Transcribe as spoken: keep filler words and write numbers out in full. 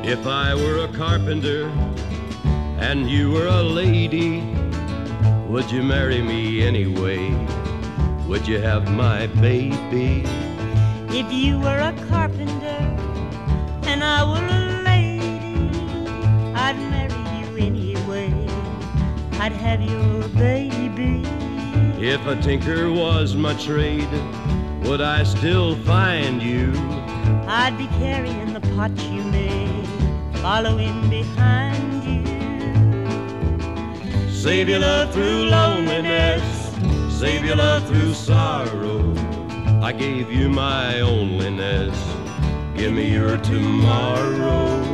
If I were a carpenter and you were a lady, would you marry me anyway? Would you have my baby? If you were a carpenter and I were a lady, I'd marry you anyway. I'd have your baby. If a tinker was my trade, would I still find you? I'd be carrying the pot you made, following behind you. Save your love through loneliness, save your love through sorrow. I gave you my onlyness, give me your tomorrow.